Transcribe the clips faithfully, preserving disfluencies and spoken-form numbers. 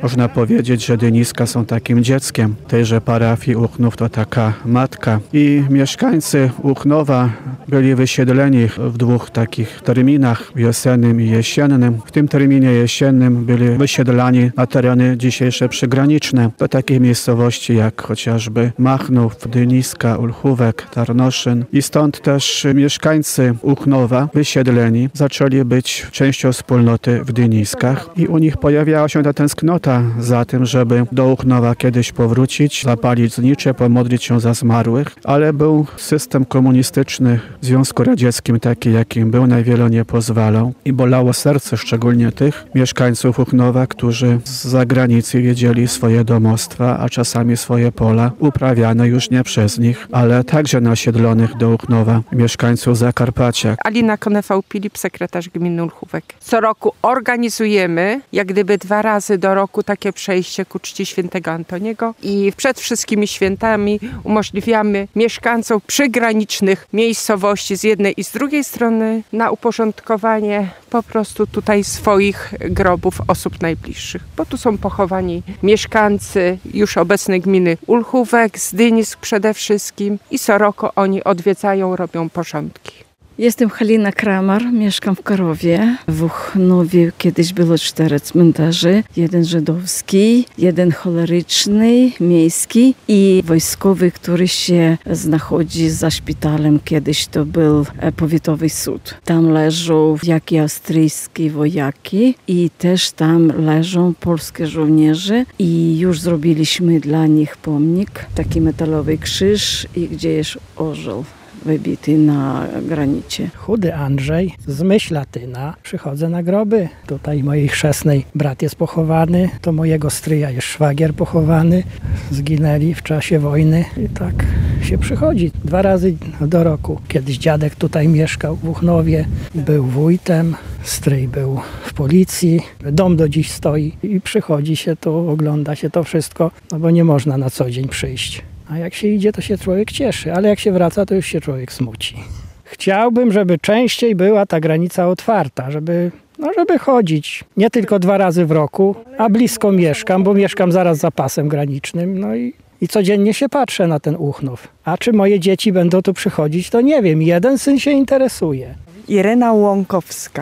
Można powiedzieć, że Dyniska są takim dzieckiem tejże parafii. Uchnów to taka matka. I mieszkańcy Uchnowa byli wysiedleni w dwóch takich terminach, wiosennym i jesiennym. W tym terminie jesiennym byli wysiedlani na tereny dzisiejsze przygraniczne do takich miejscowości jak chociażby Machnów, Dyniska, Ulchówek, Tarnoszyn. I stąd też mieszkańcy Uchnowa wysiedleni zaczęli być częścią wspólnoty w Dyniskach i u nich pojawiała się ta tęsknota za tym, żeby do Uchnowa kiedyś powrócić, zapalić znicze, pomodlić się za zmarłych, ale był system komunistyczny w Związku Radzieckim taki, jakim był, na wiele nie pozwalał i bolało serce szczególnie tych mieszkańców Uchnowa, którzy z zagranicy wiedzieli swoje domostwa, a czasami swoje pola uprawiane już nie przez nich, ale także nasiedlonych do Uchnowa mieszkańców Zakarpacia. Alina Konefał-Pilip, sekretarz gminy Ulchówek. Co roku organizujemy, jak gdyby dwa razy do roku, takie przejście ku czci świętego Antoniego i przed wszystkimi świętami umożliwiamy mieszkańcom przygranicznych miejscowości z jednej i z drugiej strony na uporządkowanie po prostu tutaj swoich grobów osób najbliższych, bo tu są pochowani mieszkańcy już obecnej gminy Ulchówek, z Dynisk przede wszystkim i co roku oni odwiedzają, robią porządki. Jestem Halina Kramar, mieszkam w Karowie. W Uchnowie kiedyś było cztery cmentarze. Jeden żydowski, jeden choleryczny, miejski i wojskowy, który się znachodzi za szpitalem. Kiedyś to był powiatowy sąd. Tam leżą wielkie austryjskie wojaki i też tam leżą polskie żołnierze i już zrobiliśmy dla nich pomnik, taki metalowy krzyż i gdzie jest orzeł wybity na granicie. Chudy Andrzej z Myślatyna. Przychodzę na groby. Tutaj mojej chrzestnej brat jest pochowany. To mojego stryja jest szwagier pochowany. Zginęli w czasie wojny. I tak się przychodzi dwa razy do roku. Kiedyś dziadek tutaj mieszkał w Uchnowie. Był wójtem. Stryj był w policji. Dom do dziś stoi. I przychodzi się to, ogląda się to wszystko, no bo nie można na co dzień przyjść. A jak się idzie, to się człowiek cieszy, ale jak się wraca, to już się człowiek smuci. Chciałbym, żeby częściej była ta granica otwarta, żeby, no żeby chodzić nie tylko dwa razy w roku, a blisko mieszkam, bo mieszkam zaraz za pasem granicznym, no i, i codziennie się patrzę na ten Uchnów. A czy moje dzieci będą tu przychodzić, to nie wiem. Jeden syn się interesuje. Irena Łąkowska.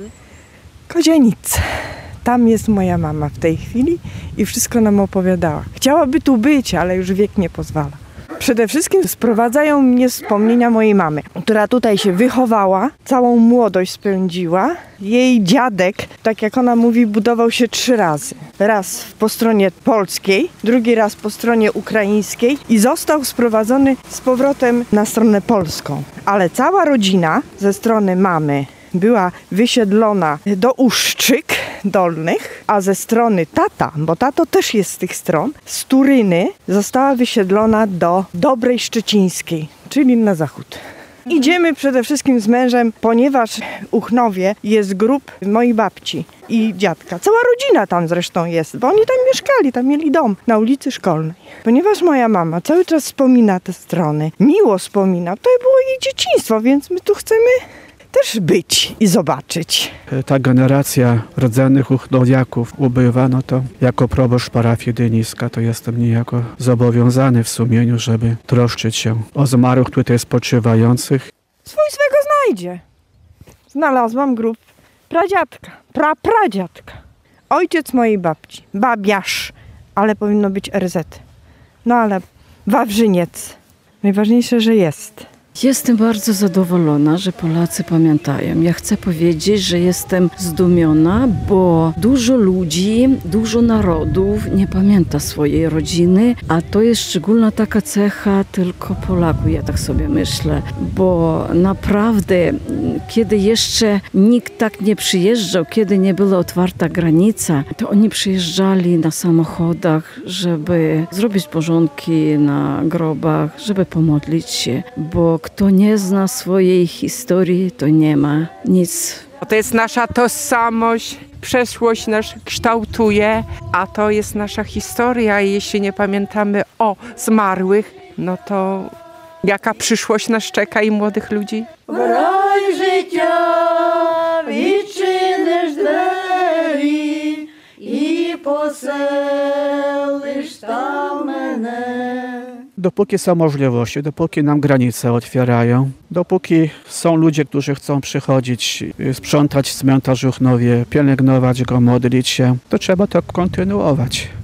Kozienice. Tam jest moja mama w tej chwili i wszystko nam opowiadała. Chciałaby tu być, ale już wiek nie pozwala. Przede wszystkim sprowadzają mnie wspomnienia mojej mamy, która tutaj się wychowała, całą młodość spędziła. Jej dziadek, tak jak ona mówi, budował się trzy razy. Raz po stronie polskiej, drugi raz po stronie ukraińskiej i został sprowadzony z powrotem na stronę polską. Ale cała rodzina ze strony mamy była wysiedlona do Uszczyk Dolnych, a ze strony tata, bo tato też jest z tych stron, z Turyny została wysiedlona do Dobrej Szczecińskiej, czyli na zachód. Idziemy przede wszystkim z mężem, ponieważ w Uchnowie jest grób mojej babci i dziadka. Cała rodzina tam zresztą jest, bo oni tam mieszkali, tam mieli dom na ulicy Szkolnej. Ponieważ moja mama cały czas wspomina te strony, miło wspomina, to było jej dzieciństwo, więc my tu chcemy też być i zobaczyć. Ta generacja rdzennych uchnowiaków ubywa, no to jako proboszcz parafii Dyniska to jestem niejako zobowiązany w sumieniu, żeby troszczyć się o zmarłych tutaj spoczywających. Swój swego znajdzie. Znalazłam grób pradziadka, prapradziadka. Ojciec mojej babci, babiarz, ale powinno być er zet. No ale Wawrzyniec. Najważniejsze, że jest. Jestem bardzo zadowolona, że Polacy pamiętają. Ja chcę powiedzieć, że jestem zdumiona, bo dużo ludzi, dużo narodów nie pamięta swojej rodziny, a to jest szczególna taka cecha tylko Polaków, ja tak sobie myślę, bo naprawdę, kiedy jeszcze nikt tak nie przyjeżdżał, kiedy nie była otwarta granica, to oni przyjeżdżali na samochodach, żeby zrobić porządki na grobach, żeby pomodlić się, bo kto nie zna swojej historii, to nie ma nic. To jest nasza tożsamość, przeszłość nas kształtuje, a to jest nasza historia i jeśli nie pamiętamy o zmarłych, no to jaka przyszłość nas czeka i młodych ludzi? В рай життя відчиниш двері і по поселиш там мене. Dopóki są możliwości, dopóki nam granice otwierają, dopóki są ludzie, którzy chcą przychodzić, y, sprzątać cmentarz w Ruchnowie, pielęgnować go, modlić się, to trzeba to kontynuować.